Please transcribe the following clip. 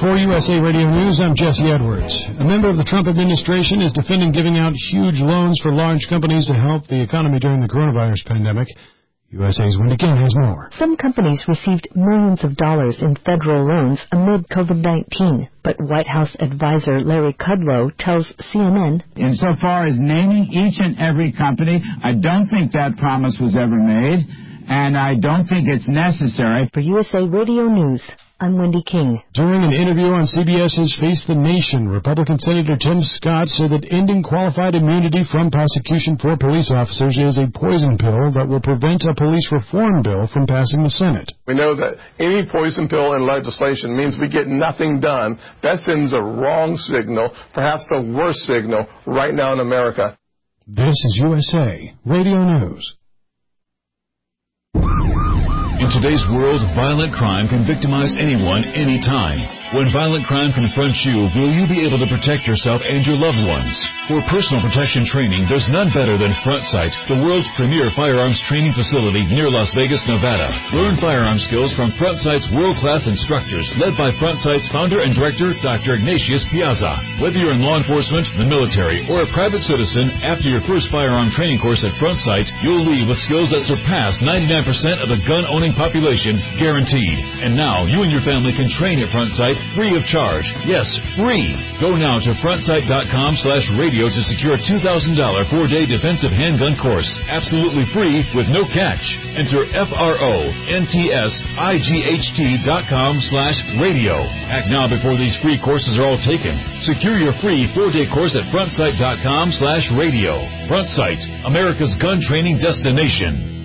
For USA Radio News, I'm Jesse Edwards. A member of the Trump administration is defending giving out huge loans for large companies to help the economy during the coronavirus pandemic. USA's Wendy King has more. Some companies received millions of dollars in federal loans amid COVID-19, but White House advisor Larry Kudlow tells CNN, insofar as naming each and every company, I don't think that promise was ever made, and I don't think it's necessary. For USA Radio News, I'm Wendy King. During an interview on CBS's Face the Nation, Republican Senator Tim Scott said that ending qualified immunity from prosecution for police officers is a poison pill that will prevent a police reform bill from passing the Senate. We know that any poison pill in legislation means we get nothing done. That sends a wrong signal, perhaps the worst signal right now in America. This is USA Radio News. In today's world, violent crime can victimize anyone, anytime. When violent crime confronts you, will you be able to protect yourself and your loved ones? For personal protection training, there's none better than Front Sight, the world's premier firearms training facility near Las Vegas, Nevada. Learn firearm skills from Front Sight's world-class instructors, led by Front Sight's founder and director, Dr. Ignatius Piazza. Whether you're in law enforcement, the military, or a private citizen, after your first firearm training course at Front Sight, you'll leave with skills that surpass 99% of the gun-owning population, guaranteed. And now, you and your family can train at Front Sight free of charge. Yes, free. Go now to frontsight.com/radio to secure a $2,000 4-day defensive handgun course. Absolutely free with no catch. Enter FRONTSIGHT.com/radio. Act now before these free courses are all taken. Secure your free 4-day course at frontsight.com/radio. Front Sight, America's gun training destination.